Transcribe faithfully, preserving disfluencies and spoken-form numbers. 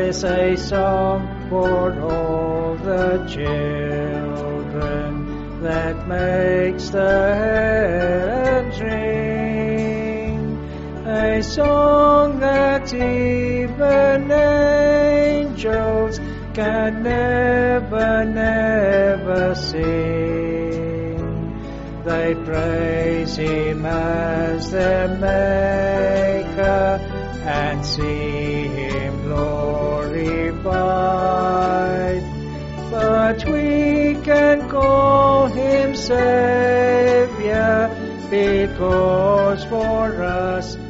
is a song for all the children that makes the heavens ring, a song that even angels can never, never sing. They praise Him as their Maker and see Him glorified. But we can call Him Savior, because for us